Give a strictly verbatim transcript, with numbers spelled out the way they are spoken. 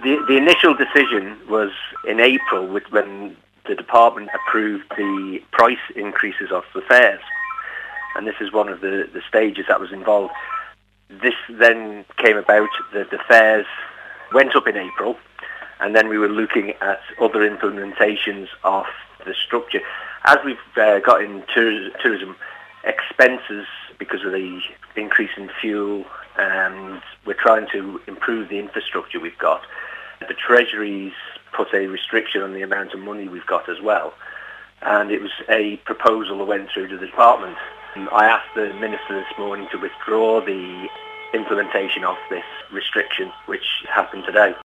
The, the initial decision was in April with, when the department approved the price increases of the fares. And this is one of the, the stages that was involved. This then came about that the fares went up in April, and then we were looking at other implementations of the structure. As we've uh, got in tour- tourism, expenses because of the increase in fuel, and we're trying to improve the infrastructure we've got. The Treasury's put a restriction on the amount of money we've got as well, and it was a proposal that went through to the department. I asked the Minister this morning to withdraw the implementation of this restriction, which happened today.